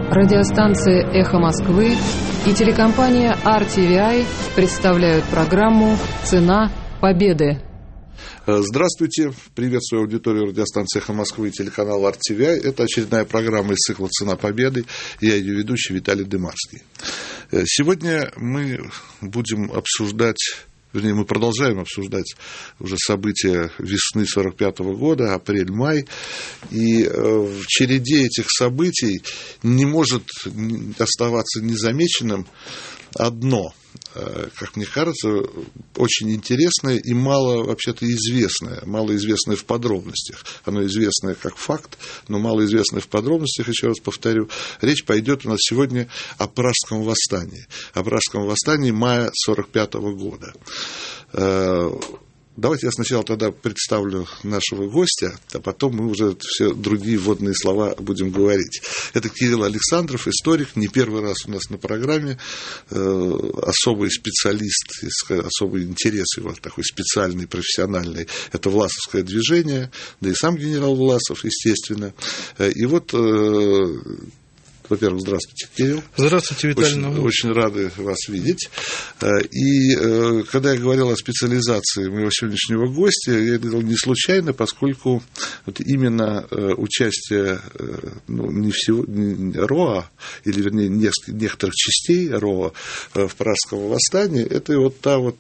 Радиостанция «Эхо Москвы» и телекомпания RTVI представляют программу «Цена победы». Здравствуйте, приветствую аудиторию радиостанции «Эхо Москвы» и телеканала RTVI. Это очередная программа из цикла «Цена победы». Я ее ведущий Виталий Дымарский. Сегодня мы будем обсуждать, вернее, мы продолжаем обсуждать уже события весны 1945 года, апрель-май. И в череде этих событий не может оставаться незамеченным одно, как мне кажется, очень интересное и мало вообще-то известное, малоизвестное в подробностях. Оно известное как факт, но малоизвестное в подробностях, еще раз повторю. Речь пойдет у нас сегодня о Пражском восстании. О Пражском восстании мая 1945 года. Давайте я сначала тогда представлю нашего гостя, а потом мы уже все другие вводные слова будем говорить. Это Кирилл Александров, историк, не первый раз у нас на программе, особый специалист, особый интерес его, такой специальный, профессиональный, это Власовское движение, да и сам генерал Власов, естественно. И вот... Во-первых, здравствуйте, Кирилл. Здравствуйте, Виталий. Очень рады вас видеть. И когда я говорил о специализации моего сегодняшнего гостя, я говорил не случайно, поскольку вот именно участие не всего, РОА, или вернее некоторых частей РОА в Пражском восстании, это вот та вот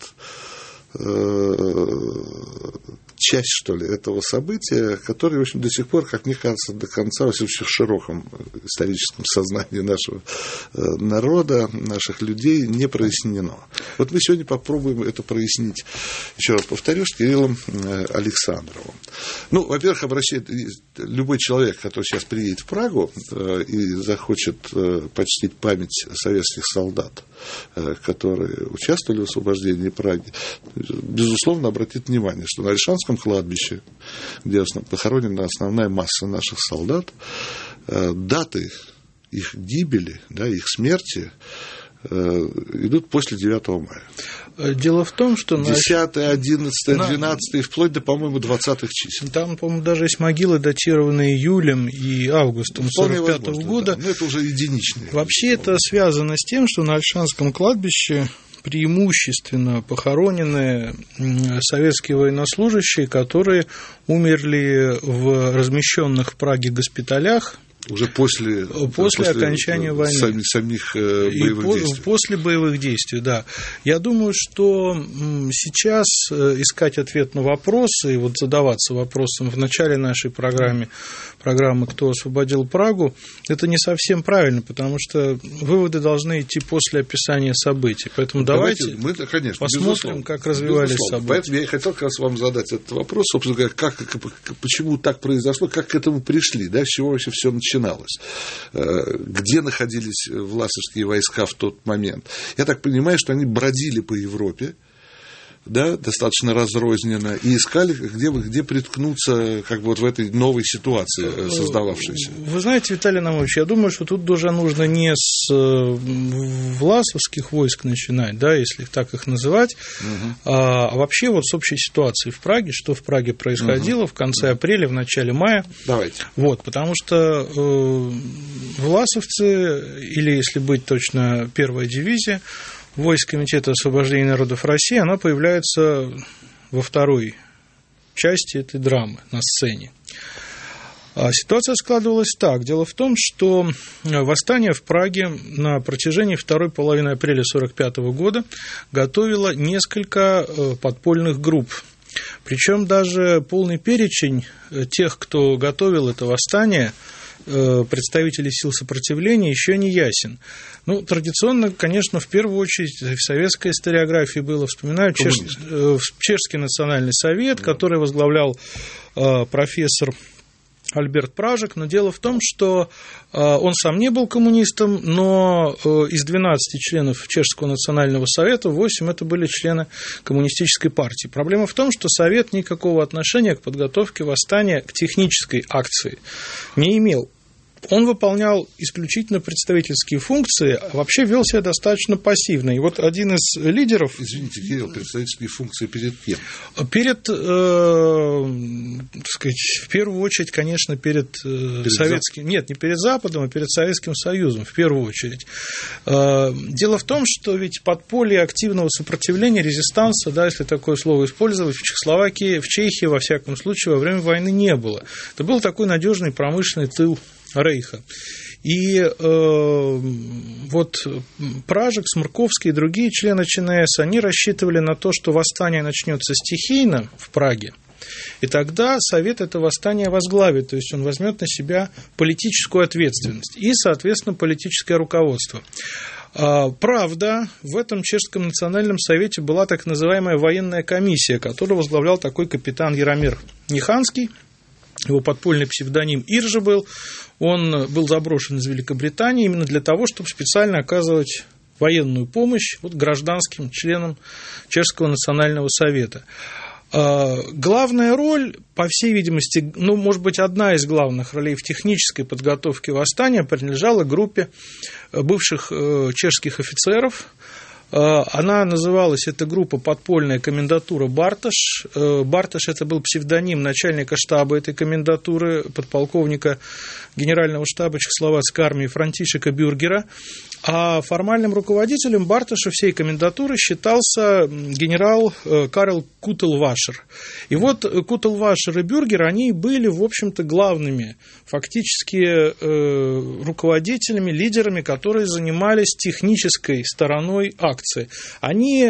часть, что ли, этого события, которое, в общем, до сих пор, как мне кажется, до конца, во всем случае, в широком историческом сознании нашего народа, наших людей не прояснено. Вот мы сегодня попробуем это прояснить, еще раз повторю, с Кириллом Александровым. Ну, во-первых, любой человек, который сейчас приедет в Прагу и захочет почтить память советских солдат, которые участвовали в освобождении Праги, безусловно, обратит внимание, что на Ольшанском кладбище, где похоронена основная масса наших солдат, даты их гибели, да, их смерти идут после 9 мая. Дело в том, что... 10, 11, 12, вплоть до, по-моему, 20-х чисел. Там, по-моему, даже есть могилы, датированные июлем и августом 1945 года. Да. Но это уже единичные. Вообще это связано с тем, что на Ольшанском кладбище преимущественно похоронены советские военнослужащие, которые умерли в размещенных в Праге госпиталях, уже после окончания войны. Самих боевых действий. После боевых действий, да. Я думаю, что сейчас искать ответ на вопросы и вот задаваться вопросом в начале нашей программы «Кто освободил Прагу», это не совсем правильно, потому что выводы должны идти после описания событий. Поэтому давайте посмотрим, как развивались события. Поэтому я и хотел как раз вам задать этот вопрос, собственно говоря, почему так произошло, как к этому пришли, да, с чего вообще все начиналось, где находились власовские войска в тот момент. Я так понимаю, что они бродили по Европе, да, достаточно разрозненно, и искали, где приткнуться как бы вот в этой новой ситуации, создававшейся. Вы знаете, Виталий Иванович, я думаю, что тут уже нужно не с власовских войск начинать, да, если так их называть, а вообще вот с общей ситуации в Праге, что в Праге происходило в конце апреля, в начале мая. Давайте. Вот, потому что власовцы, или, если быть точно, первая дивизия, войск Комитета освобождения народов России, она появляется во второй части этой драмы на сцене. Ситуация складывалась так. Дело в том, что восстание в Праге на протяжении второй половины апреля 1945 года готовило несколько подпольных групп. Причем даже полный перечень тех, кто готовил это восстание, представителей сил сопротивления, еще не ясен. Ну, традиционно, конечно, в первую очередь в советской историографии было, вспоминаю, Чешский национальный совет, который возглавлял профессор Альберт Пражек, но дело в том, что он сам не был коммунистом, но из 12 членов Чешского национального совета 8 это были члены коммунистической партии. Проблема в том, что совет никакого отношения к подготовке восстания, к технической акции не имел. он выполнял исключительно представительские функции, а вообще вел себя достаточно пассивно. И вот один из лидеров... Извините, Кирилл, представительские функции перед кем? Перед, так сказать, в первую очередь, конечно, перед советским... Нет, не перед Западом, а перед Советским Союзом, в первую очередь. Дело в том, что ведь подполье активного сопротивления, резистанса, да, если такое слово использовать, в Чехословакии, в Чехии, во всяком случае, во время войны не было. Это был такой надежный промышленный тыл Рейха. И вот Пражик, Смрковский и другие члены ЧНС, они рассчитывали на то, что восстание начнется стихийно в Праге, и тогда Совет это восстание возглавит, то есть он возьмет на себя политическую ответственность и, соответственно, политическое руководство. Правда, в этом Чешском национальном совете была так называемая военная комиссия, которую возглавлял такой капитан Яромир Ниханский. Его подпольный псевдоним Иржа был. Он был заброшен из Великобритании именно для того, чтобы специально оказывать военную помощь гражданским членам Чешского национального совета. Главная роль, по всей видимости, может быть, одна из главных ролей в технической подготовке восстания принадлежала группе бывших чешских офицеров. Она называлась, эта группа, подпольная комендатура Барташ. Барташ – это был псевдоним начальника штаба этой комендатуры, подполковника генерального штаба Чехословацкой армии Франтишека Бюргера. А формальным руководителем Барташа всей комендатуры считался генерал Карл Кутелвашер. И вот Кутелвашер и Бюргер, они были, в общем-то, главными фактически руководителями, лидерами, которые занимались технической стороной акции. Они,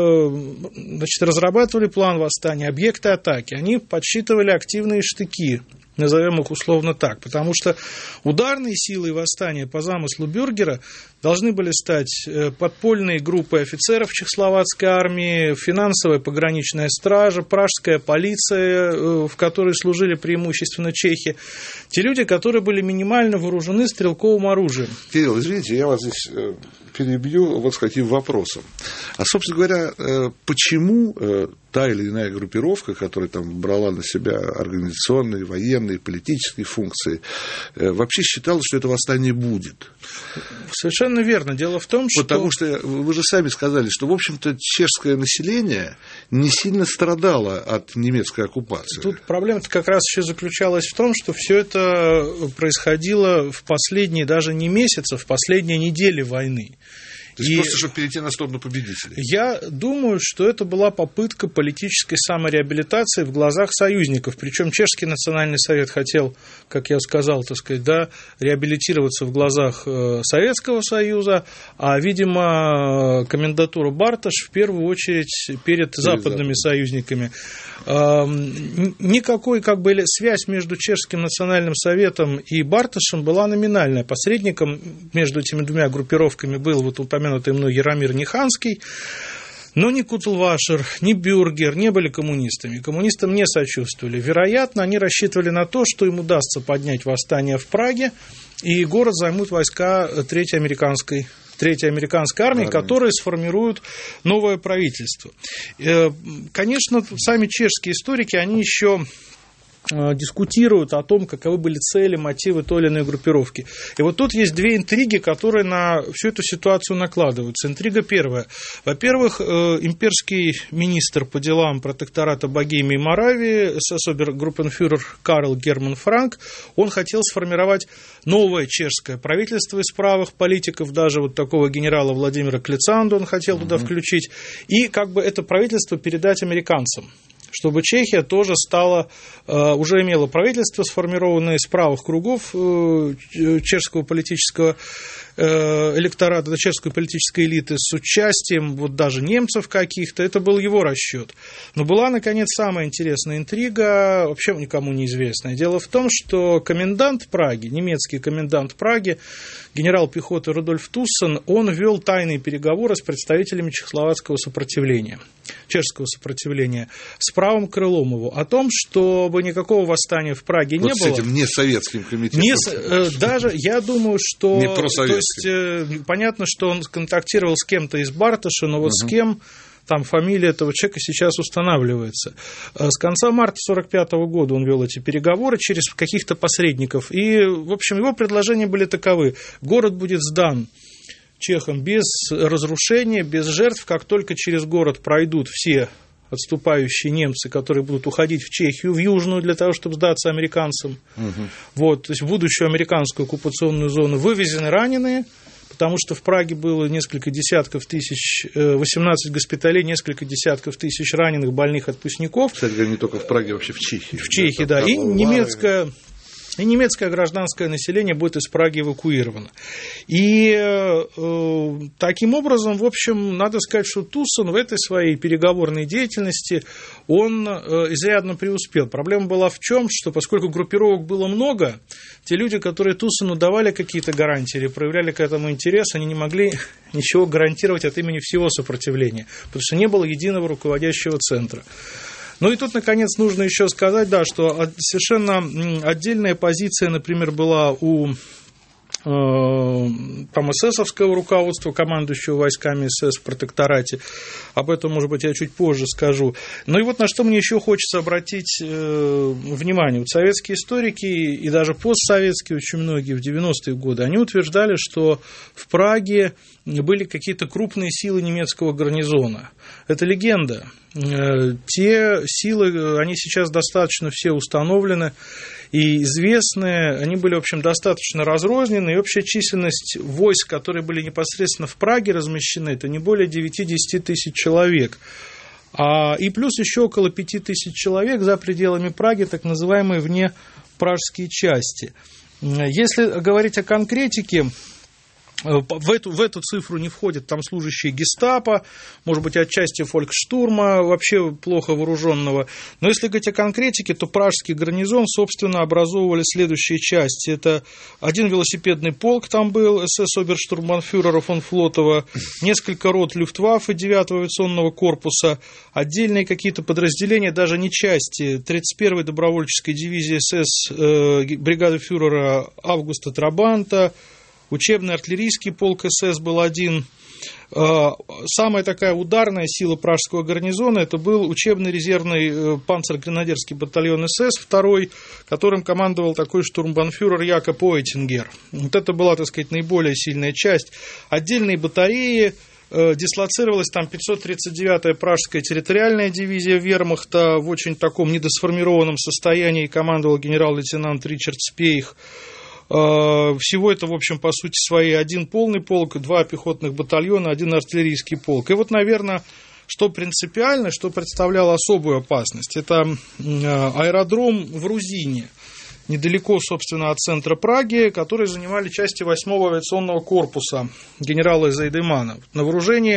разрабатывали план восстания, объекты атаки, они подсчитывали активные штыки, назовем их условно так, потому что ударной силой восстания по замыслу Бюргера должны были стать подпольные группы офицеров Чехословацкой армии, финансовая пограничная стража, пражская полиция, в которой служили преимущественно чехи, те люди, которые были минимально вооружены стрелковым оружием. Кирилл, извините, я вас здесь перебью вот с каким вопросом. А, собственно говоря, почему та или иная группировка, которая там брала на себя организационные, военные, политические функции, вообще считала, что это восстание будет? Совершенно верно. Дело в том, что... Потому что вы же сами сказали, что, в общем-то, чешское население не сильно страдало от немецкой оккупации. Тут проблема-то как раз еще заключалась в том, что все это происходило в последние даже не месяцы, в последние недели войны. То есть просто, чтобы перейти на сторону победителей. Я думаю, что это была попытка политической самореабилитации в глазах союзников. Причем Чешский национальный совет хотел, как я сказал, реабилитироваться в глазах Советского Союза, а, видимо, комендатура Барташ в первую очередь перед западными союзниками. Никакой связь между Чешским национальным советом и Барташем была номинальная. Посредником между этими двумя группировками был упомянутый мной Яромир Ниханский, но ни Кутелвашер, ни Бюргер не были коммунистами. Коммунистам не сочувствовали. Вероятно, они рассчитывали на то, что им удастся поднять восстание в Праге, и город займут войска Третьей американской армии, которые сформируют новое правительство. Конечно, сами чешские историки, они еще дискутируют о том, каковы были цели, мотивы той или иной группировки. И вот тут есть две интриги, которые на всю эту ситуацию накладываются. Интрига первая. Во-первых, имперский министр по делам протектората Богемии и Моравии, обергруппенфюрер Карл Герман Франк, он хотел сформировать новое чешское правительство из правых политиков, даже такого генерала Владимира Клицанду он хотел туда включить, и это правительство передать американцам, чтобы Чехия тоже уже имела правительство, сформированное из правых кругов чешского политического электората, чешской политической элиты, с участием даже немцев каких-то. Это был его расчет. Но была, наконец, самая интересная интрига, вообще никому неизвестная. Дело в том, что комендант Праги, немецкий комендант Праги, генерал пехоты Рудольф Туссен, он вел тайные переговоры с представителями чехословацкого сопротивления, чешского сопротивления, с правым крылом его, о том, чтобы никакого восстания в Праге не было. С этим несоветским комитетом. Даже, я думаю, что... Не просоветским. То есть, понятно, что он контактировал с кем-то из Барташа, но с кем... там фамилия этого человека сейчас устанавливается. С конца марта 1945 года он вел эти переговоры через каких-то посредников. И, в общем, его предложения были таковы. Город будет сдан чехам без разрушения, без жертв, как только через город пройдут все отступающие немцы, которые будут уходить в Чехию, в Южную, для того, чтобы сдаться американцам. Вот, то есть в будущую американскую оккупационную зону, вывезены раненые, потому что в Праге было несколько десятков тысяч, 18 госпиталей, несколько десятков тысяч раненых, больных, отпускников. Кстати говоря, не только в Праге, вообще в Чехии. В Чехии, да. И немецкое гражданское население будет из Праги эвакуировано. И таким образом, в общем, надо сказать, что Тусон в этой своей переговорной деятельности, он изрядно преуспел. Проблема была в чем, что поскольку группировок было много, те люди, которые Тусону давали какие-то гарантии или проявляли к этому интерес, они не могли ничего гарантировать от имени всего сопротивления, потому что не было единого руководящего центра. Ну и тут, наконец, нужно еще сказать, да, что совершенно отдельная позиция, например, была у там эсэсовского руководства, командующего войсками СС в протекторате. Об этом, может быть, я чуть позже скажу. Ну и вот на что мне еще хочется обратить внимание. Вот советские историки и даже постсоветские, очень многие в 90-е годы, они утверждали, что в Праге были какие-то крупные силы немецкого гарнизона. Это легенда. Те силы, они сейчас достаточно все установлены и известны, они были, в общем, достаточно разрознены, и общая численность войск, которые были непосредственно в Праге размещены, это не более 9-10 тысяч человек. И плюс еще около 5 тысяч человек за пределами Праги, так называемые внепражские части. Если говорить о конкретике, в эту цифру не входят там служащие гестапо, может быть, отчасти фольксштурма, вообще плохо вооруженного. Но если говорить о конкретике, то пражский гарнизон, собственно, образовывали следующие части. Это один велосипедный полк там был, СС-оберштурмбанфюрера фон Флотова, несколько рот Люфтваффе 9-го авиационного корпуса, отдельные какие-то подразделения, даже не части, 31-й добровольческой дивизии СС бригады фюрера Августа Трабанта, учебный артиллерийский полк СС был один. Самая такая ударная сила пражского гарнизона, это был учебный резервный панцергренадерский батальон СС, второй, которым командовал такой штурмбанфюрер Якоб Ойтингер. Вот это была, так сказать, наиболее сильная часть. Отдельные батареи, дислоцировалась там 539-я пражская территориальная дивизия вермахта в очень таком недосформированном состоянии, командовал генерал-лейтенант Ричард Спейх. Всего это, в общем, по сути своей один полный полк, 2 пехотных батальона, 1 артиллерийский полк. И вот, наверное, что принципиально, что представляло особую опасность, это аэродром в Рузине, недалеко, собственно, от центра Праги, который занимали части 8-го авиационного корпуса генерала Зайдемана. На вооружении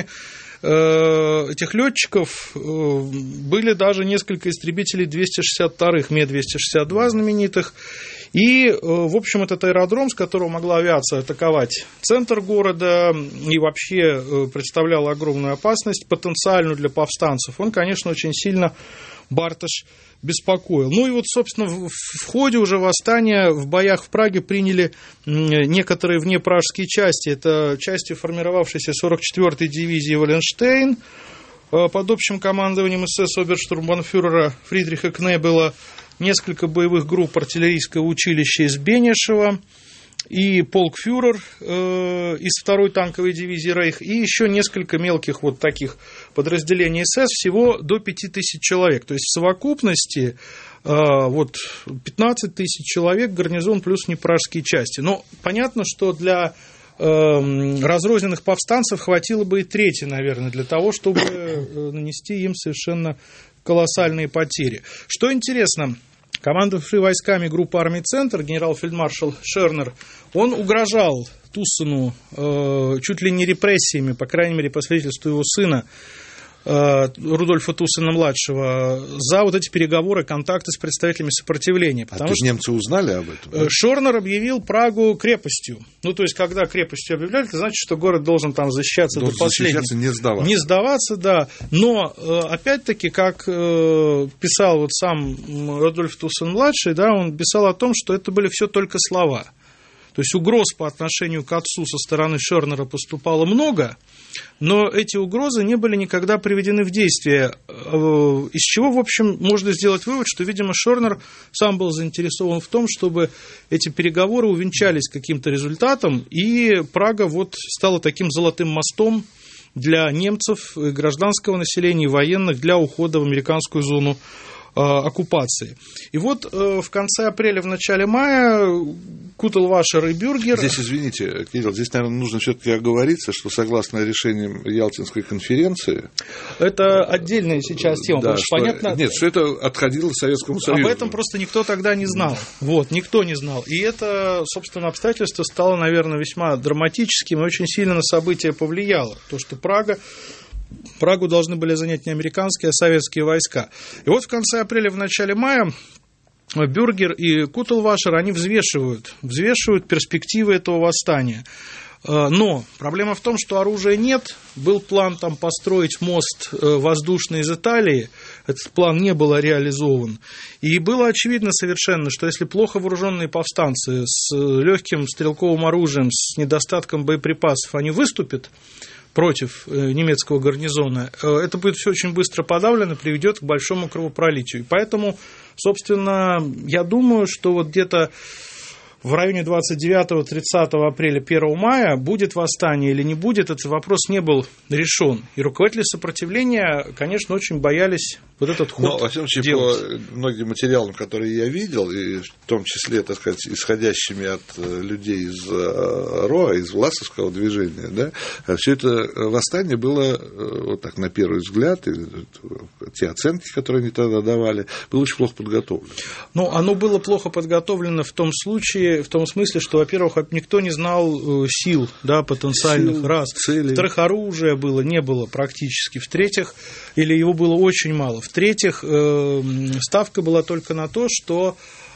этих летчиков были даже несколько истребителей 262-х, Ме-262 знаменитых. И, в общем, этот аэродром, с которого могла авиация атаковать центр города и вообще представлял огромную опасность, потенциальную для повстанцев, он, конечно, очень сильно Барташ беспокоил. Ну и вот, собственно, в ходе уже восстания в боях в Праге приняли некоторые внепражские части. Это части, формировавшиеся 44-й дивизии Валенштейн под общим командованием СС оберштурмбанфюрера Фридриха Кнебела, несколько боевых групп артиллерийского училища из Бенешева и полкфюрер из 2-й танковой дивизии Рейх, и еще несколько мелких вот таких подразделений СС, всего до 5000 человек. То есть в совокупности вот 15 тысяч человек гарнизон плюс непражские части. Но понятно, что для разрозненных повстанцев хватило бы и трети, наверное, для того, чтобы нанести им совершенно колоссальные потери. Что интересно, командовавший войсками группы армий «Центр» генерал-фельдмаршал Шернер, он угрожал Туссену чуть ли не репрессиями, по крайней мере, по свидетельству его сына Рудольфа Туссена-младшего, за вот эти переговоры, контакты с представителями сопротивления. Потому что немцы узнали об этом? Да? Шернер объявил Прагу крепостью. Ну, то есть, когда крепостью объявляли, это значит, что город должен там защищаться до последнего. Не сдаваться. Не сдаваться, да. Но, опять-таки, как писал вот сам Рудольф Туссен-младший, да, он писал о том, что это были все только слова. То есть угроз по отношению к отцу со стороны Шернера поступало много, но эти угрозы не были никогда приведены в действие, из чего, в общем, можно сделать вывод, что, видимо, Шернер сам был заинтересован в том, чтобы эти переговоры увенчались каким-то результатом, и Прага вот стала таким золотым мостом для немцев, гражданского населения и военных для ухода в американскую зону оккупации. И вот в конце апреля, в начале мая Кутелвашер и Бюргер... Здесь, извините, Кирилл, здесь, наверное, нужно все-таки оговориться, что согласно решениям Ялтинской конференции... Это отдельная сейчас тема, да, потому что понятно... Нет, что это отходило Советскому Союзу. Об этом просто никто тогда не знал. Вот, никто не знал. И это, собственно, обстоятельство стало, наверное, весьма драматическим и очень сильно на события повлияло. То, что Прагу должны были занять не американские, а советские войска. И вот в конце апреля, в начале мая Бюргер и Кутелвашер, они взвешивают перспективы этого восстания. Но проблема в том, что оружия нет. Был план там построить мост воздушный из Италии. Этот план не был реализован. И было очевидно совершенно, что если плохо вооруженные повстанцы с легким стрелковым оружием, с недостатком боеприпасов, они выступят против немецкого гарнизона, это будет все очень быстро подавлено, приведет к большому кровопролитию. И поэтому, собственно, я думаю, что вот где-то в районе 29-30 апреля, 1 мая будет восстание или не будет, этот вопрос не был решен. И руководители сопротивления, конечно, очень боялись вот этот ход делать. Но, во всяком случае, по многим материалам, которые я видел, и в том числе, так сказать, исходящими от людей из РОА, из Власовского движения, да, все это восстание было, вот так, на первый взгляд, и те оценки, которые они тогда давали, было очень плохо подготовлено. Ну, оно было плохо подготовлено в том случае, в том смысле, что, во-первых, никто не знал сил, да, потенциальных, раз. Целей. Во-вторых, оружия не было практически. В-третьих, или его было очень мало. В-третьих, ставка была только на то, что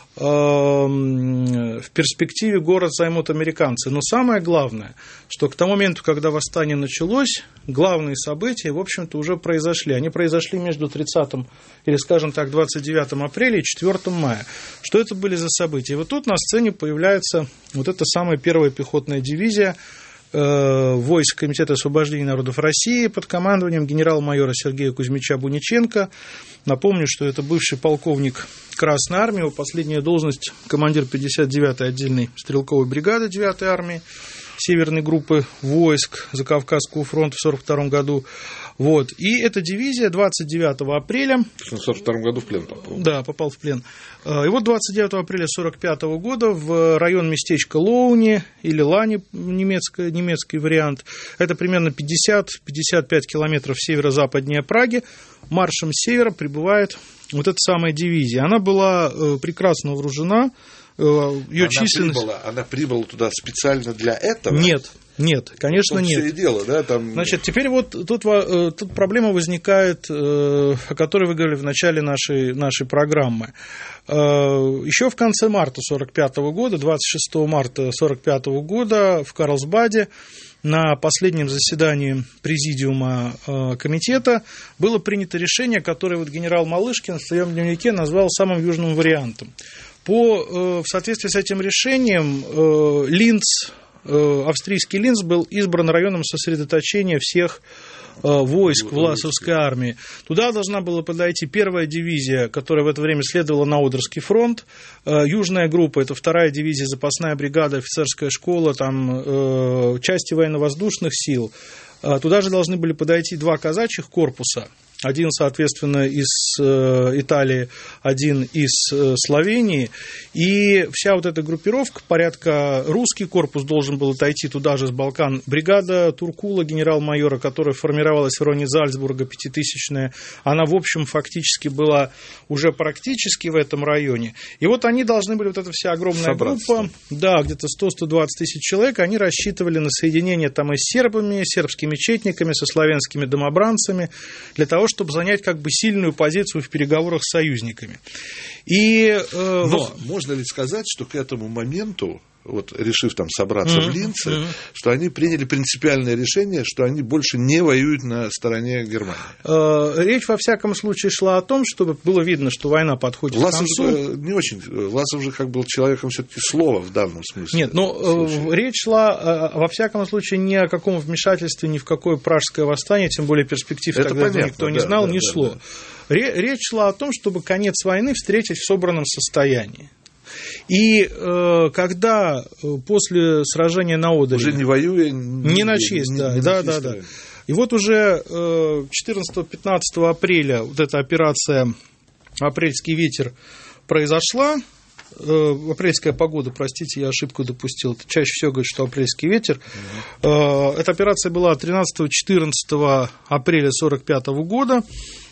в перспективе город займут американцы. Но самое главное, что к тому моменту, когда восстание началось, главные события, в общем-то, уже произошли. Они произошли между 30 или, скажем так, 29 апреля и 4 мая. Что это были за события? И вот тут на сцене появляется вот эта самая первая пехотная дивизия войск Комитета освобождения народов России под командованием генерал-майора Сергея Кузьмича Буниченко. Напомню, что это бывший полковник Красной армии, его последняя должность командир 59-й отдельной стрелковой бригады 9-й армии Северной группы войск Закавказского фронта в 1942 году. Вот. И эта дивизия 29 апреля... В 1942 году в плен попал. Да, попал в плен. И вот 29 апреля 1945 года в район местечка Лоуни, или Лани, немецкий вариант, это примерно 50-55 километров северо-западнее Праги, маршем с севера прибывает вот эта самая дивизия. Она была прекрасно вооружена. Ее численность... Она прибыла туда специально для этого? Нет, конечно, нет. Все и дело, да, там... Значит, теперь вот тут проблема возникает, о которой вы говорили в начале нашей программы. Еще в конце марта 1945 года, 26 марта 1945 года в Карлсбаде на последнем заседании президиума комитета было принято решение, которое вот генерал Малышкин в своем дневнике назвал самым южным вариантом. В соответствии с этим решением австрийский Линц был избран районом сосредоточения всех войск Власовской армии. Туда должна была подойти первая дивизия, которая в это время следовала на Одерский фронт. Южная группа, это вторая дивизия, запасная бригада, офицерская школа, там части военно-воздушных сил. Туда же должны были подойти два казачьих корпуса. Один, соответственно, из Италии, один из Словении. И вся вот эта группировка, порядка русский корпус должен был отойти туда же с Балкан. Бригада Туркула, генерал-майора, которая формировалась в районе Зальцбурга, 5000-я, она, в общем, фактически была уже практически в этом районе. И вот они должны были, вот эта вся огромная группа, да, где-то 100-120 тысяч человек, они рассчитывали на соединение там и с сербами, сербскими четниками, со славянскими домобранцами, для того, чтобы занять как бы сильную позицию в переговорах с союзниками. Но можно ли сказать, что к этому моменту вот решив там собраться в Линце, что они приняли принципиальное решение, что они больше не воюют на стороне Германии. Речь, во всяком случае, шла о том, чтобы было видно, что война подходит к концу. Не очень. Власов же как был человеком все-таки слова в данном смысле. Нет, но речь шла, во всяком случае, ни о каком вмешательстве, ни в какое пражское восстание, тем более перспектив это тогда понятно, никто не знал, не шло. Речь шла о том, чтобы конец войны встретить в собранном состоянии. И когда после сражения на Одере... Уже не воюя... Не на честь, да. И вот уже 14-15 апреля вот эта операция «Апрельский ветер» произошла. Апрельская погода, простите, я ошибку допустил. Чаще всего говорят, что апрельский ветер. Эта операция была 13-14 апреля 1945 года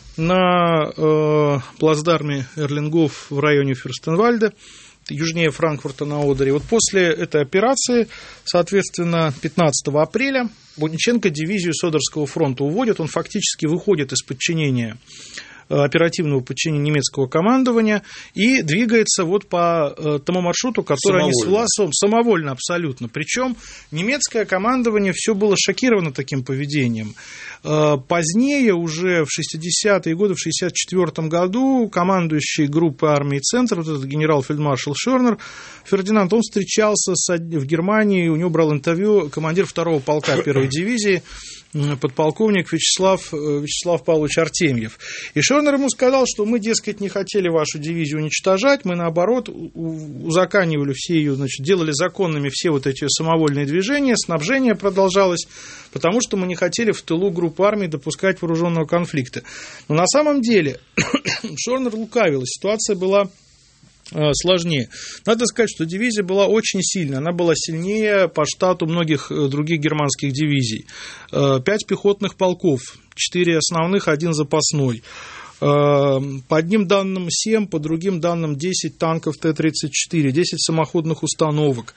на плацдарме Эрлингов в районе Фюрстенвальда, южнее Франкфурта на Одере. Вот после этой операции, соответственно, 15 апреля Буниченко дивизию Содерского фронта уводит, он фактически выходит из подчинения, оперативного подчинения немецкого командования и двигается вот по тому маршруту, который они с Власовым самовольно абсолютно. Причем немецкое командование все было шокировано таким поведением. Позднее, уже в 60-е годы, в 64 году, командующий группой армии «Центр», вот этот генерал-фельдмаршал Шернер, Фердинанд, он встречался в Германии, у него брал интервью командир 2-го полка 1-й дивизии, подполковник Вячеслав Павлович Артемьев. И Шернер ему сказал, что мы, дескать, не хотели вашу дивизию уничтожать, мы, наоборот, узаконивали все ее, значит, делали законными все вот эти самовольные движения, снабжение продолжалось, потому что мы не хотели в тылу группы армий допускать вооруженного конфликта. Но на самом деле Шернер лукавил, ситуация была сложнее. Надо сказать, что дивизия была очень сильная. Она была сильнее по штату многих других германских дивизий. 5 пехотных полков, 4 основных, 1 запасной. По одним данным 7, по другим данным 10 танков Т-34, 10 самоходных установок,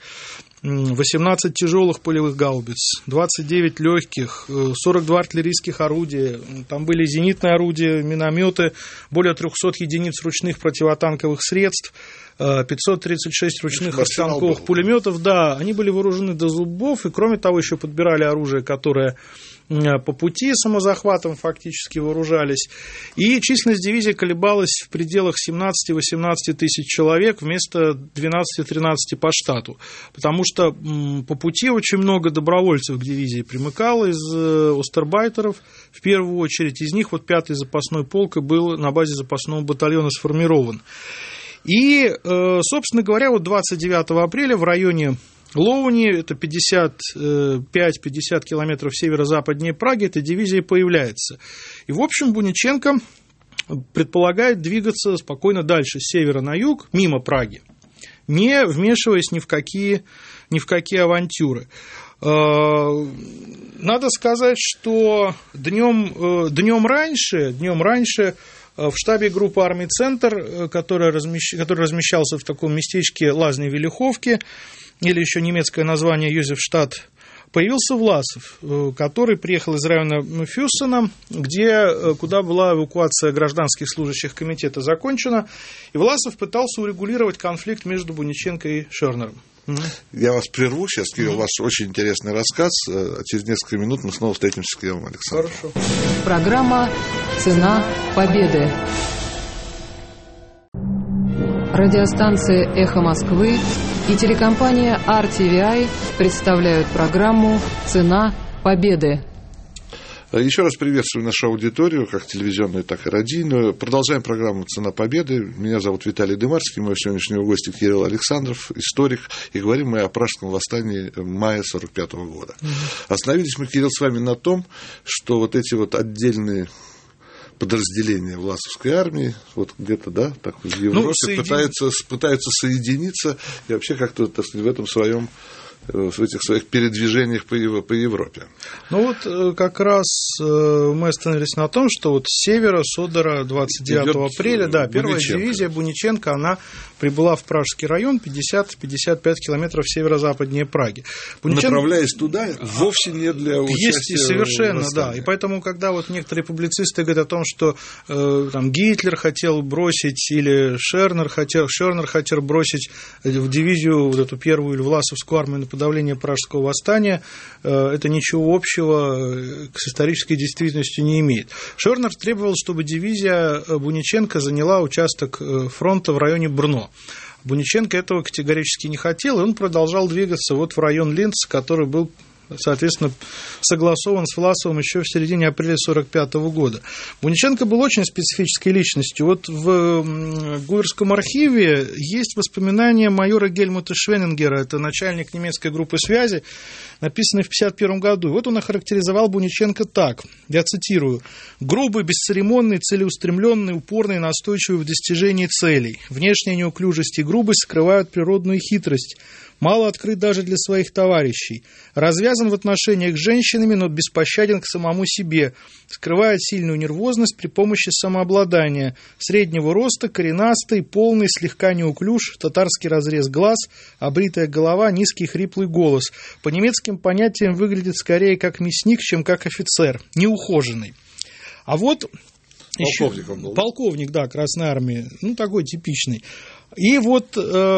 18 тяжелых полевых гаубиц, 29 легких, 42 артиллерийских орудия, там были зенитные орудия, минометы, более 300 единиц ручных противотанковых средств, 536 ручных и станковых пулеметов, да, они были вооружены до зубов, и кроме того еще подбирали оружие, которое по пути самозахватом фактически вооружались. И численность дивизии колебалась в пределах 17-18 тысяч человек вместо 12-13 по штату. Потому что по пути очень много добровольцев к дивизии примыкало из остербайтеров. В первую очередь из них вот 5-й запасной полк и был на базе запасного батальона сформирован. И, собственно говоря, вот 29 апреля в районе Лоуни, это 55-50 километров северо-западнее Праги, эта дивизия появляется. И, в общем, Буниченко предполагает двигаться спокойно дальше, с севера на юг, мимо Праги, не вмешиваясь ни в какие авантюры. Надо сказать, что днем раньше в штабе группы армий «Центр», который размещался в таком местечке Лазни Велиховки, или еще немецкое название Йозефштадт, появился Власов, который приехал из района Фюссена, куда была эвакуация гражданских служащих комитета закончена, и Власов пытался урегулировать конфликт между Буниченко и Шернером. Я вас прерву сейчас, Кирилл, ваш очень интересный рассказ. Через несколько минут мы снова встретимся с Кириллом Александровичем. Хорошо. Программа «Цена победы». Радиостанция «Эхо Москвы» и телекомпания RTVI представляют программу «Цена победы». Еще раз приветствую нашу аудиторию, как телевизионную, так и радийную. Продолжаем программу «Цена победы». Меня зовут Виталий Дымарский, мой сегодняшний гость Кирилл Александров, историк. И говорим мы о Пражском восстании мая 1945 года. Остановились мы, Кирилл, с вами на том, что вот эти вот отдельные подразделения Власовской армии, вот где-то, да, так в Европе пытаются соединиться и вообще как-то, так сказать, в этом своем в этих своих передвижениях по Европе. Ну вот как раз мы остановились на том, что вот с севера, с Одера 29 апреля, да, первая дивизия Буниченко, она прибыла в Пражский район, 50-55 километров северо-западнее Праги. Направляясь туда, вовсе не для участия совершенно, да. И поэтому, когда вот некоторые публицисты говорят о том, что там Гитлер хотел бросить или Шернер хотел бросить в дивизию вот эту первую или Власовскую армию на подавление Пражского восстания, это ничего общего с исторической действительностью не имеет. Шернер требовал, чтобы дивизия Буниченко заняла участок фронта в районе Брно. Буниченко этого категорически не хотел, и он продолжал двигаться вот в район Линца, который был, соответственно, согласован с Власовым еще в середине апреля 1945 года. Буниченко был очень специфической личностью. Вот в Гуверском архиве есть воспоминания майора Гельмута Швенингера, это начальник немецкой группы связи, написанные в 1951 году. И вот он охарактеризовал Буниченко так, я цитирую: «Грубый, бесцеремонный, целеустремленный, упорный, настойчивый в достижении целей. Внешняя неуклюжесть и грубость скрывают природную хитрость. Мало открыт даже для своих товарищей. Развязан в отношениях с женщинами, но беспощаден к самому себе. Скрывает сильную нервозность при помощи самообладания. Среднего роста, коренастый, полный, слегка неуклюж, татарский разрез глаз, обритая голова, низкий хриплый голос. По немецким понятиям выглядит скорее как мясник, чем как офицер. Неухоженный». А вот полковник, да, Красной Армии, ну, такой типичный. И вот,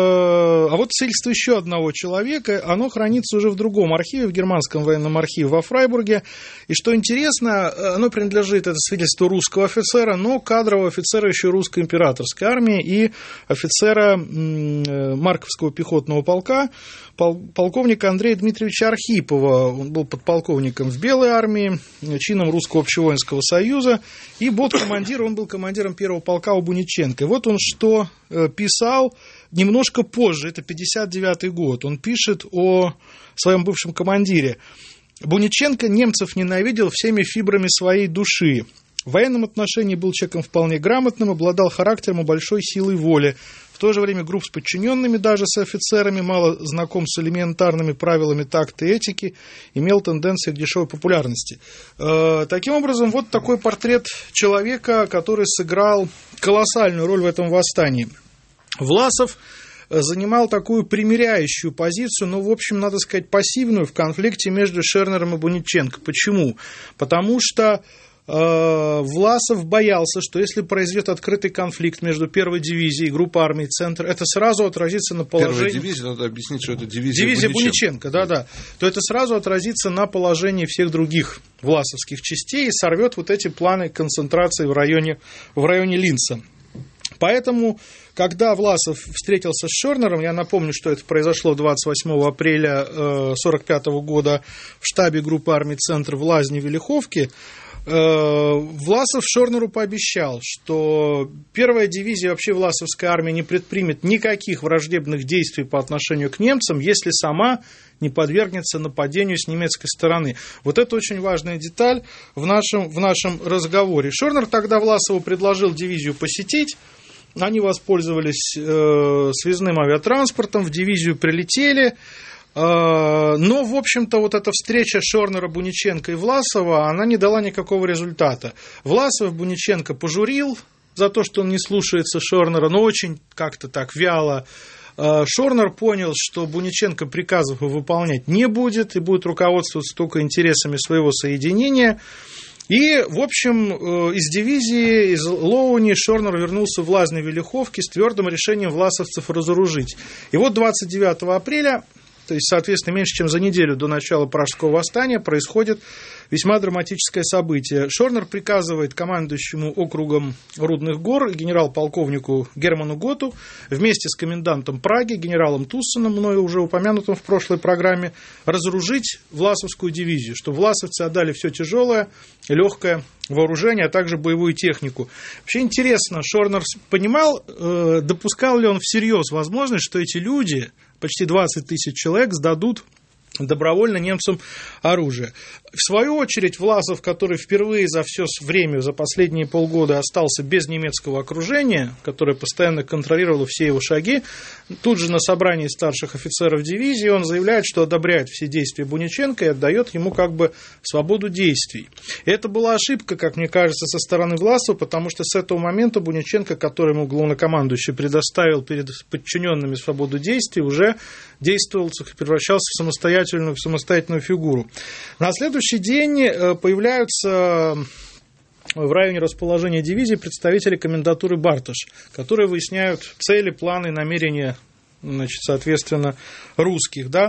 а вот свидетельство еще одного человека, оно хранится уже в другом архиве, в германском военном архиве во Фрайбурге. И что интересно, оно принадлежит, это свидетельство русского офицера, но кадрового офицера еще русской императорской армии и офицера Марковского пехотного полка, полковника Андрея Дмитриевича Архипова. Он был подполковником в Белой армии, чином Русского общевоинского союза, и был он был командиром первого полка у Буниченко. И вот он что писал немножко позже, это 1959 год. Он пишет о своем бывшем командире. «Буниченко немцев ненавидел всеми фибрами своей души. В военном отношении был человеком вполне грамотным, обладал характером и большой силой воли. В то же время груб с подчиненными, даже с офицерами, мало знаком с элементарными правилами такта и этики, имел тенденции к дешевой популярности». Таким образом, вот такой портрет человека, который сыграл колоссальную роль в этом восстании. Власов занимал такую примиряющую позицию, но, в общем, надо сказать, пассивную в конфликте между Шернером и Буниченко. Почему? Потому что Власов боялся, что если произойдет открытый конфликт между первой дивизией и группой армий «Центр», это сразу отразится на положении... Первая дивизия, надо объяснить, что это дивизия Буниченко, да. То это сразу отразится на положении всех других власовских частей и сорвет вот эти планы концентрации в районе Линца. Поэтому, когда Власов встретился с Шернером, я напомню, что это произошло 28 апреля 1945 года в штабе группы армий «Центр» в Лазне-Велиховке, Власов Шернеру пообещал, что первая дивизия, вообще Власовская армия, не предпримет никаких враждебных действий по отношению к немцам, если сама не подвергнется нападению с немецкой стороны. Вот это очень важная деталь в нашем разговоре. Шернер тогда Власову предложил дивизию посетить. Они воспользовались связным авиатранспортом, в дивизию прилетели. Но, в общем-то, вот эта встреча Шернера, Буниченко и Власова, она не дала никакого результата. Власов Буниченко пожурил за то, что он не слушается Шернера, но очень как-то так вяло. Шернер понял, что Буниченко приказов выполнять не будет и будет руководствоваться только интересами своего соединения. И, в общем, из дивизии, из Лоуни Шернер вернулся в Лазне-Велиховке с твердым решением власовцев разоружить. И вот 29 апреля, то есть, соответственно, меньше чем за неделю до начала Пражского восстания, происходит весьма драматическое событие. Шернер приказывает командующему округом Рудных гор генерал-полковнику Герману Готу вместе с комендантом Праги, генералом Туссеном, мною уже упомянутым в прошлой программе, разоружить Власовскую дивизию, чтобы власовцы отдали все тяжелое, легкое вооружение, а также боевую технику. Вообще интересно, Шернер понимал, допускал ли он всерьез возможность, что эти люди, почти 20 тысяч человек, сдадут добровольно немцам оружие. В свою очередь, Власов, который впервые за все время, за последние полгода остался без немецкого окружения, которое постоянно контролировало все его шаги, тут же на собрании старших офицеров дивизии он заявляет, что одобряет все действия Буниченко и отдает ему как бы свободу действий. И это была ошибка, как мне кажется, со стороны Власова, потому что с этого момента Буниченко, который ему главнокомандующий предоставил перед подчиненными свободу действий, уже действовал, превращался в самостоятельную фигуру. На следующий день появляются в районе расположения дивизии представители комендатуры Барташ, которые выясняют цели, планы, намерения, соответственно, русских. Да?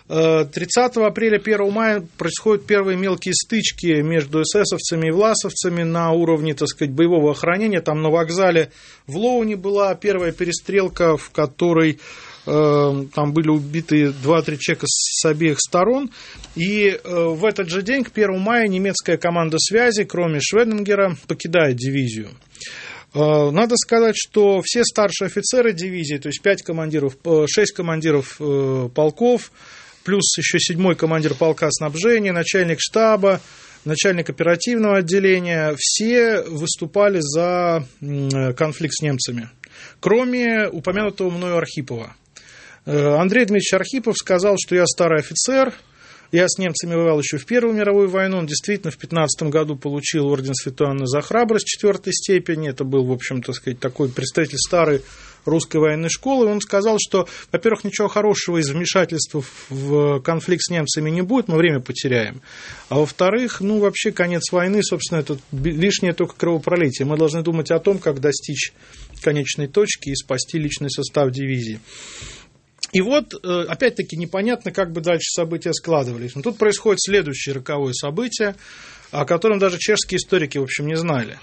30 апреля, 1 мая происходят первые мелкие стычки между эсэсовцами и власовцами на уровне, боевого охранения. Там на вокзале в Лоуне была первая перестрелка, в которой там были убиты 2-3 человека с обеих сторон. И в этот же день, к 1 мая, немецкая команда связи, кроме Шведенгера, покидает дивизию. Надо сказать, что все старшие офицеры дивизии, то есть 6 командиров полков, плюс еще 7-й командир полка снабжения, начальник штаба, начальник оперативного отделения, все выступали за конфликт с немцами, кроме упомянутого мною Архипова. Андрей Дмитриевич Архипов сказал, что я старый офицер, я с немцами воевал еще в Первую мировую войну, он действительно в 15 году получил орден Святой Анны за храбрость 4 степени, это был, в общем, такой представитель старой русской военной школы. Он сказал, что, во-первых, ничего хорошего из вмешательства в конфликт с немцами не будет, мы время потеряем. А во-вторых, вообще конец войны, собственно, это лишнее только кровопролитие. Мы должны думать о том, как достичь конечной точки и спасти личный состав дивизии. И вот, опять-таки, непонятно, как бы дальше события складывались. Но тут происходит следующее роковое событие, о котором даже чешские историки, в общем, не знали.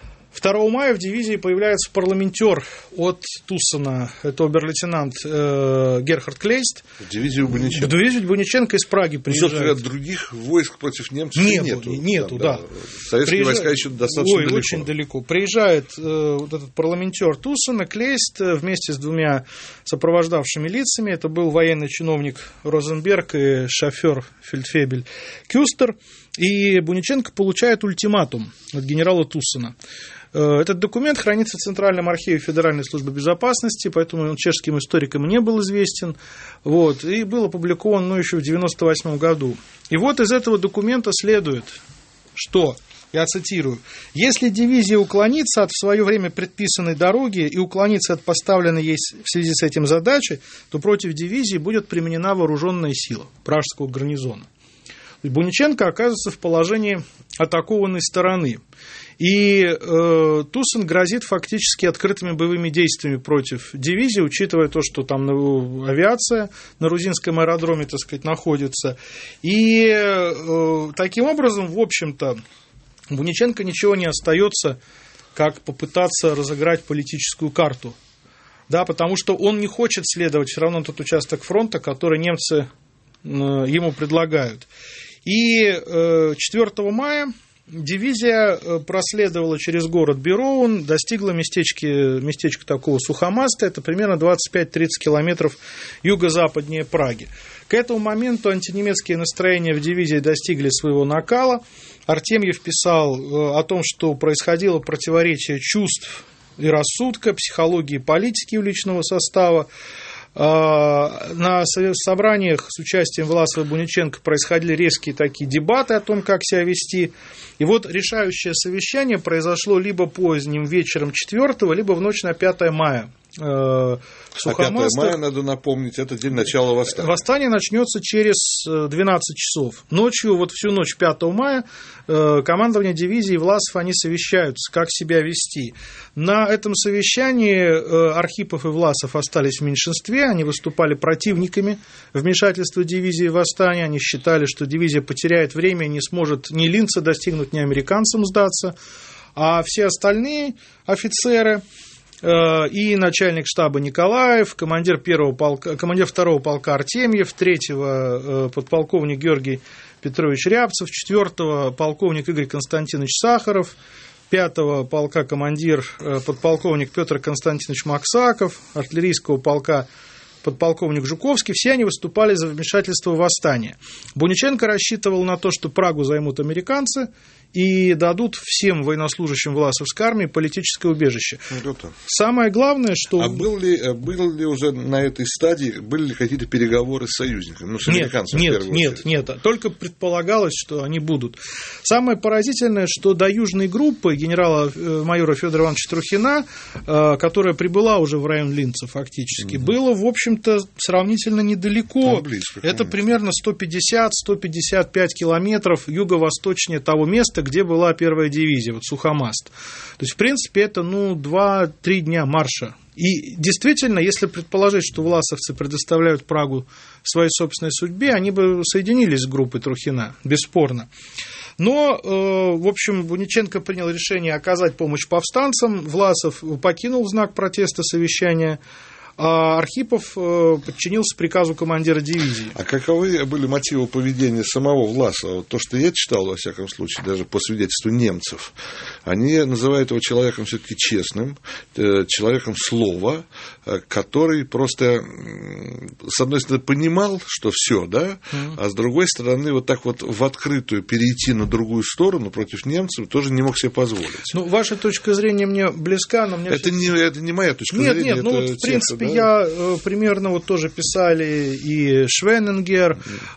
2 мая в дивизии появляется парламентер от Туссена, это обер-лейтенант Герхард Клейст. В дивизию Буниченко. В дивизию Буниченко из Праги приезжает. Собственно, других войск против немцев нету, да. Советские войска еще достаточно далеко. Очень далеко. Приезжает вот этот парламентер Туссена, Клейст, вместе с 2 сопровождавшими лицами. Это был военный чиновник Розенберг и шофер фельдфебель Кюстер. И Буниченко получает ультиматум от генерала Туссена. Этот документ хранится в Центральном архиве Федеральной службы безопасности, поэтому он чешским историкам не был известен. И был опубликован еще в 1998 году. И вот из этого документа следует, что, я цитирую, «Если дивизия уклонится от в свое время предписанной дороги и уклонится от поставленной ей в связи с этим задачи, то против дивизии будет применена вооруженная сила пражского гарнизона». Буниченко оказывается в положении атакованной стороны. И Туссен грозит фактически открытыми боевыми действиями против дивизии, учитывая то, что там авиация на Рузинском аэродроме, находится. И таким образом, в общем-то, Буниченко ничего не остается, как попытаться разыграть политическую карту. Да, потому что он не хочет следовать все равно тот участок фронта, который немцы ему предлагают. И 4 мая дивизия проследовала через город Бероун, достигла местечка такого Сухомаста, это примерно 25-30 километров юго-западнее Праги. К этому моменту антинемецкие настроения в дивизии достигли своего накала. Артемьев писал о том, что происходило противоречие чувств и рассудка, психологии и политики у личного состава. На собраниях с участием Власова и Буниченко происходили резкие такие дебаты о том, как себя вести. И вот решающее совещание произошло либо поздним вечером 4, либо в ночь на 5 мая. А 5 мая, надо напомнить, это день начала восстания. Восстание начнется через 12 часов. Ночью, всю ночь 5 мая, командование дивизии и Власов, они совещаются, как себя вести. На этом совещании Архипов и Власов остались в меньшинстве, они выступали противниками вмешательства дивизии в восстание, они считали, что дивизия потеряет время и не сможет ни Линца достигнуть, ни американцам сдаться, а все остальные офицеры и начальник штаба Николаев, командир 2-го полка Артемьев, 3-го подполковник Георгий Петрович Рябцев, 4-го полковник Игорь Константинович Сахаров, 5-го полка командир подполковник Петр Константинович Максаков, артиллерийского полка подполковник Жуковский, все они выступали за вмешательство в восстание. Буниченко рассчитывал на то, что Прагу займут американцы и дадут всем военнослужащим Власовской армии политическое убежище. Самое главное, что... А был ли уже на этой стадии, были ли какие-то переговоры с союзниками? Ну, с американцами, нет. Только предполагалось, что они будут. Самое поразительное, что до южной группы генерала-майора Федора Ивановича Трухина, которая прибыла уже в район Линца фактически, было, в общем-то, сравнительно недалеко. Близко, это примерно 150-155 километров юго-восточнее того места, где была первая дивизия, вот Сухомаст. То есть, в принципе, это 2-3 дня марша. И действительно, если предположить, что власовцы предоставляют Прагу своей собственной судьбе, они бы соединились с группой Трухина, бесспорно. Но, в общем, Буниченко принял решение оказать помощь повстанцам, Власов покинул в знак протеста совещание, а Архипов подчинился приказу командира дивизии. А каковы были мотивы поведения самого Власова? То, что я читал, во всяком случае, даже по свидетельству немцев, они называют его человеком все-таки честным, человеком слова, который просто, с одной стороны, понимал, что все, да, а с другой стороны, вот так вот в открытую перейти на другую сторону против немцев тоже не мог себе позволить. Ну, ваша точка зрения мне близка, но мне... Это не моя точка зрения. Нет, вот, в принципе, я примерно вот тоже писали и Швеннингер,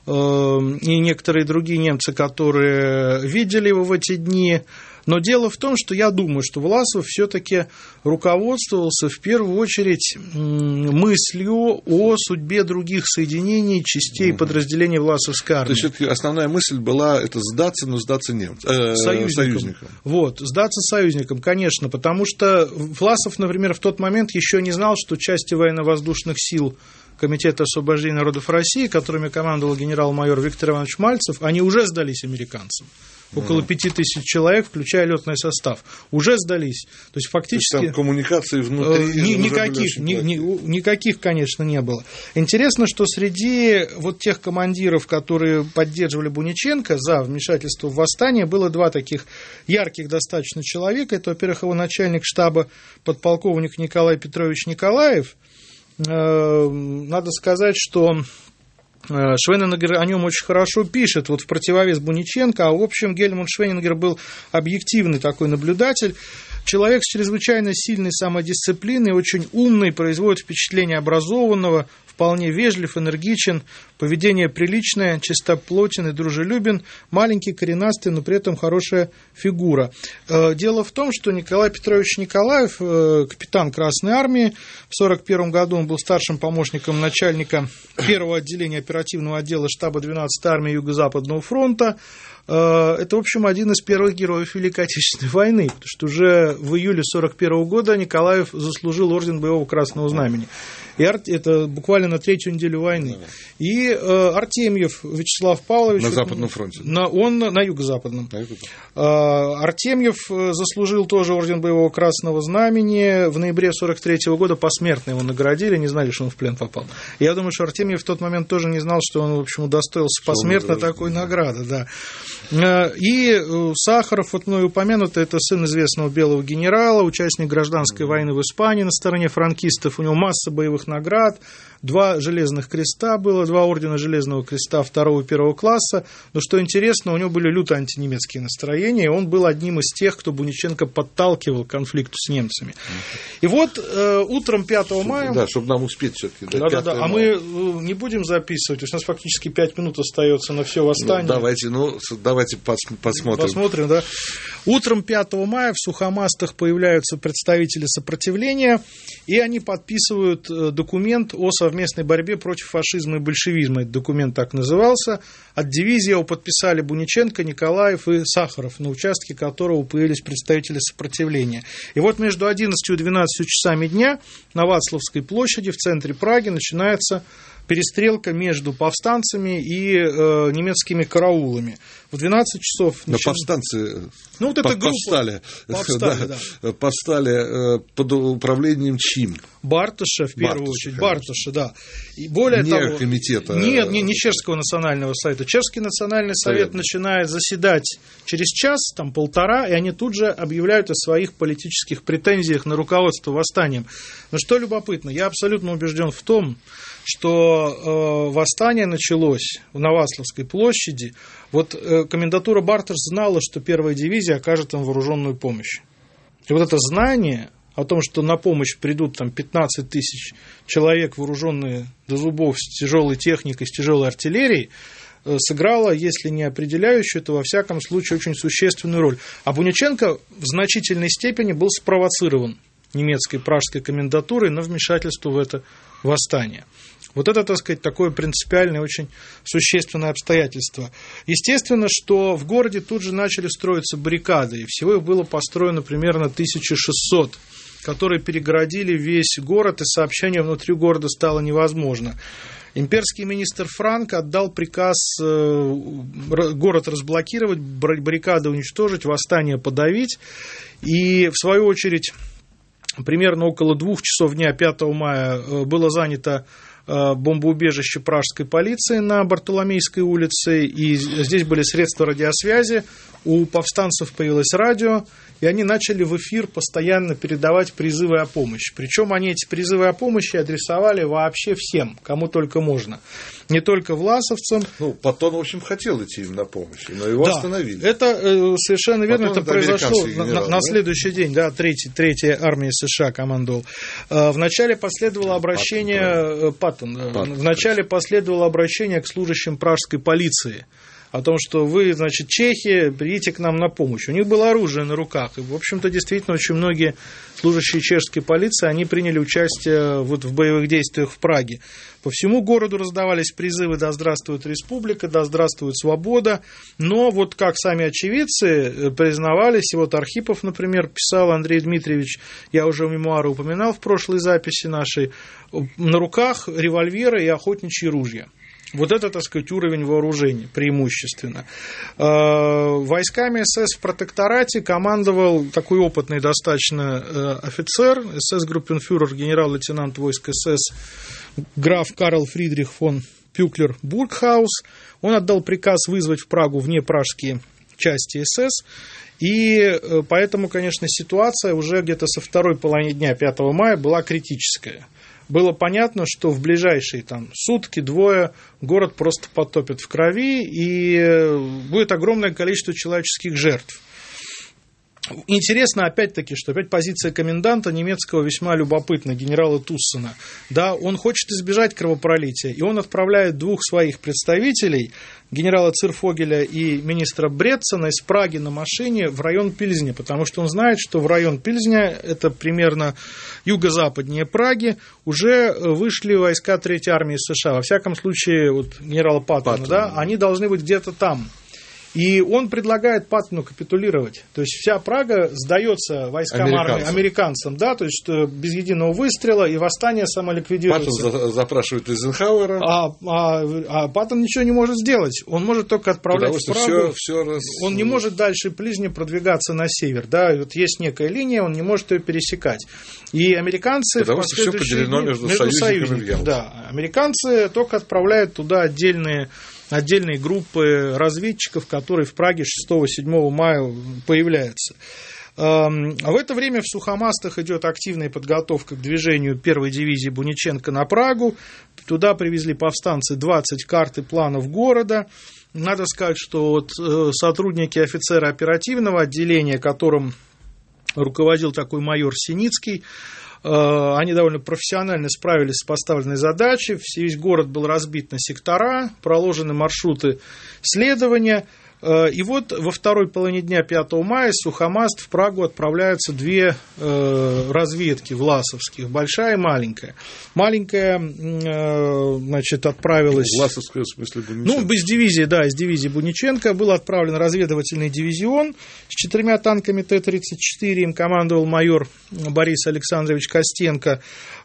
и некоторые другие немцы, которые видели его в эти дни. Но дело в том, что я думаю, что Власов все-таки руководствовался в первую очередь мыслью о судьбе других соединений, частей и подразделений Власовской армии. То есть все-таки основная мысль была это сдаться, но сдаться немцам, союзникам. Вот, сдаться союзникам, конечно, потому что Власов, например, в тот момент еще не знал, что части военно-воздушных сил Комитета освобождения народов России, которыми командовал генерал-майор Виктор Иванович Мальцев, они уже сдались американцам. Около 5000 человек, включая летный состав, уже сдались. То есть фактически... То есть там коммуникации внутри никаких, конечно, не было. Интересно, что среди вот тех командиров, которые поддерживали Буниченко за вмешательство в восстание, было два таких ярких достаточно человека. Это, во-первых, его начальник штаба подполковник Николай Петрович Николаев. Надо сказать, что Швеннингер о нем очень хорошо пишет, вот в противовес Буниченко, а в общем Гельмут Швеннингер был объективный такой наблюдатель, человек с чрезвычайно сильной самодисциплиной, очень умный, производит впечатление образованного, вполне вежлив, энергичен, поведение приличное, чистоплотен и дружелюбен, маленький, коренастый, но при этом хорошая фигура. Дело в том, что Николай Петрович Николаев, капитан Красной Армии, в 1941 году он был старшим помощником начальника первого отделения оперативного отдела штаба 12-й армии Юго-Западного фронта. Это, в общем, один из первых героев Великой Отечественной войны, потому что уже в июле 1941 года Николаев заслужил орден Боевого Красного Знамени. И это буквально на третью неделю войны. И Артемьев Вячеслав Павлович... На Западном фронте. Он на Юго-Западном. Артемьев заслужил тоже орден Боевого Красного Знамени. В ноябре 1943 года посмертно его наградили, не знали, что он в плен попал. Я думаю, что Артемьев в тот момент тоже не знал, что он, в общем, удостоился посмертно такой награды. Да. И Сахаров, вот мной упомянутый, это сын известного белого генерала, участник гражданской войны в Испании на стороне франкистов. У него масса боевых наград, 2 железных креста было, 2 ордена Железного Креста 2 и 1 класса. Но что интересно, у него были люто антинемецкие настроения, и он был одним из тех, кто Буниченко подталкивал к конфликту с немцами. И вот утром 5 мая... Да, чтобы нам успеть все-таки. Да. А мы не будем записывать, то есть у нас фактически 5 минут остается на все восстание. Давайте посмотрим. Посмотрим, да. Утром 5 мая в Сухомастах появляются представители сопротивления, и они подписывают документ о совместной борьбе против фашизма и большевизма. Этот документ так назывался. От дивизии его подписали Буниченко, Николаев и Сахаров, на участке которого появились представители сопротивления. И вот между 11 и 12 часами дня на Вацлавской площади в центре Праги начинается перестрелка между повстанцами и немецкими караулами. В 12 часов... Но повстанцы вот эта повстали под управлением ЧИМ. Барташа, в первую очередь. Барташа, да. И более того... комитета. Нет, не Чешского национального совета. Чешский национальный совет начинает заседать через час, там полтора, и они тут же объявляют о своих политических претензиях на руководство восстанием. Но что любопытно, я абсолютно убежден в том, что восстание началось на Вацлавской площади. Вот комендатура Барташ знала, что первая дивизия окажет им вооруженную помощь. И вот это знание о том, что на помощь придут там 15 тысяч человек, вооруженные до зубов, с тяжелой техникой, с тяжелой артиллерией, сыграла, если не определяющую, то во всяком случае очень существенную роль. А Буниченко в значительной степени был спровоцирован немецкой пражской комендатурой на вмешательство в это восстание. Вот это, так сказать, такое принципиальное, очень существенное обстоятельство. Естественно, что в городе тут же начали строиться баррикады, и всего их было построено примерно 1600, которые перегородили весь город, и сообщение внутри города стало невозможно. Имперский министр Франк отдал приказ город разблокировать, баррикады уничтожить, восстание подавить. И, в свою очередь, примерно около 2 часов дня 5 мая было занято бомбоубежище пражской полиции на Бартоломейской улице. И здесь были средства радиосвязи. У повстанцев появилось радио, и они начали в эфир постоянно передавать призывы о помощи. Причем они эти призывы о помощи адресовали вообще всем, кому только можно. Не только власовцам. Паттон, в общем, хотел идти им на помощь, но его остановили. Это совершенно верно, Паттон, это произошло на следующий день, да, третья армия США командовал. Вначале последовало обращение вначале последовало обращение к служащим пражской полиции о том, что вы, значит, чехи, придите к нам на помощь. У них было оружие на руках, и, в общем-то, действительно, очень многие служащие чешской полиции, они приняли участие вот в боевых действиях в Праге. По всему городу раздавались призывы «Да здравствует республика», «Да здравствует свобода», но вот как сами очевидцы признавались, и вот Архипов, например, писал, Андрей Дмитриевич, я уже в мемуары упоминал в прошлой записи нашей, на руках револьверы и охотничьи ружья. Вот это, так сказать, уровень вооружения преимущественно. Войсками СС в протекторате командовал такой опытный достаточно офицер, СС-группенфюрер, генерал-лейтенант войск СС, граф Карл Фридрих фон Пюклер-Бургхаус. Он отдал приказ вызвать в Прагу внепражские части СС. И поэтому, конечно, ситуация уже где-то со второй половины дня 5 мая была критическая. Было понятно, что в ближайшие сутки-двое город просто потопит в крови, и будет огромное количество человеческих жертв. Интересно, опять-таки, что опять позиция коменданта немецкого весьма любопытна, генерала Туссена. Да, он хочет избежать кровопролития, и он отправляет 2 своих представителей, генерала Цирфогеля и министра Бретцена, из Праги на машине в район Пильзня, потому что он знает, что в район Пильзня, это примерно юго-западнее Праги, уже вышли войска 3-й армии США. Во всяком случае, вот генерала Паттона, да, они должны быть где-то там. И он предлагает Паттону капитулировать. То есть вся Прага сдается войскам армии американцам, да, то есть без единого выстрела, и восстание самоликвидируется. Паттон запрашивает Эйзенхауэра. А Паттон ничего не может сделать. Он может только отправлять в Прагу. Он не может дальше Плизни продвигаться на север. Да, вот есть некая линия, он не может ее пересекать. И американцы... Потому что все поделено между союзниками. Да, американцы только отправляют туда отдельные группы разведчиков, которые в Праге 6-7 мая появляются. А в это время в Сухомастах идет активная подготовка к движению 1-й дивизии Буниченко на Прагу. Туда привезли повстанцы 20 карт и планов города. Надо сказать, что вот сотрудники офицера оперативного отделения, которым руководил такой майор Синицкий, они довольно профессионально справились с поставленной задачей. Весь город был разбит на сектора, проложены маршруты следования. И вот во второй половине дня 5 мая с Сухомаст в Прагу отправляются 2 разведки власовских, большая и маленькая. Маленькая, значит, отправилась... Власовская, в смысле, Буниченко? Из дивизии Буниченко был отправлен разведывательный дивизион с 4 танками Т-34, им командовал майор Борис Александрович Костенко.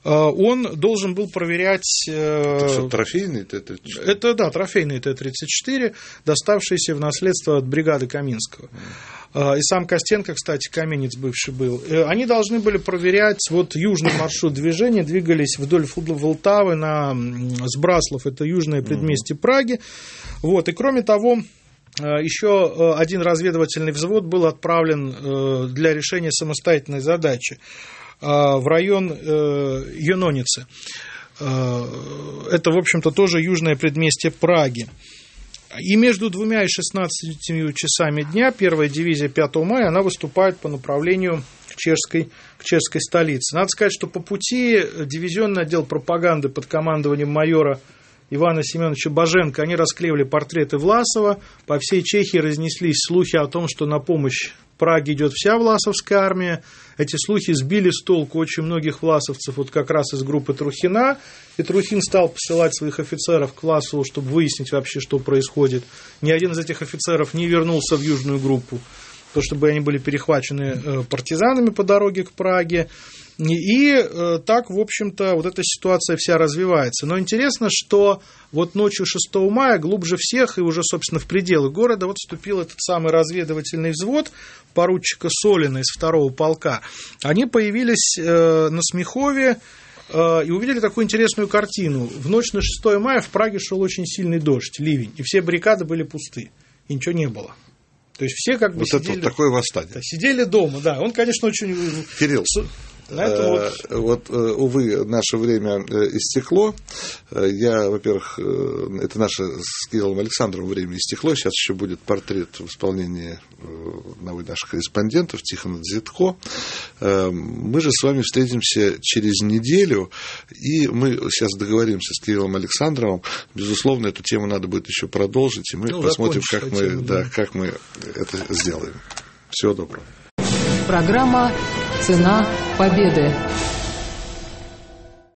Он должен был проверять... Это что, трофейный Т-34? Это, да, трофейный Т-34, доставшийся в наследство от бригады Каминского. И сам Костенко, кстати, каменец бывший был. Они должны были проверять вот южный маршрут движения, двигались вдоль Волтавы на Сбраслов, это южное предместье Праги. Вот. И кроме того, еще один разведывательный взвод был отправлен для решения самостоятельной задачи в район Юноницы. Это, в общем-то, тоже южное предместье Праги. И между 2 и 16 часами дня первая дивизия 5 мая она выступает по направлению к чешской столице. Надо сказать, что по пути дивизионный отдел пропаганды под командованием майора Ивана Семеновича Боженко, они расклеивали портреты Власова. По всей Чехии разнеслись слухи о том, что на помощь Праге идет вся власовская армия. Эти слухи сбили с толку очень многих власовцев, вот как раз из группы Трухина. И Трухин стал посылать своих офицеров к Власову, чтобы выяснить вообще, что происходит. Ни один из этих офицеров не вернулся в южную группу, то чтобы они были перехвачены партизанами по дороге к Праге. И так, в общем-то, вот эта ситуация вся развивается. Но интересно, что вот ночью 6 мая глубже всех и уже, собственно, в пределы города вот вступил этот самый разведывательный взвод поручика Солина из 2-го полка. Они появились на Смехове и увидели такую интересную картину. В ночь на 6 мая в Праге шел очень сильный дождь, ливень, и все баррикады были пусты, и ничего не было. То есть все как бы вот сидели... это вот такое восстание. Да, сидели дома, да. Он, конечно, очень... Кирилл, увы, наше время истекло. Я, во-первых, это наше с Кириллом Александровым время истекло. Сейчас еще будет портрет в исполнении наших корреспондентов Тихона Дзитко. Мы же с вами встретимся через неделю, и мы сейчас договоримся с Кириллом Александровым. Безусловно, эту тему надо будет еще продолжить, и мы посмотрим, как мы это сделаем. Всего доброго. Программа «Цена победы».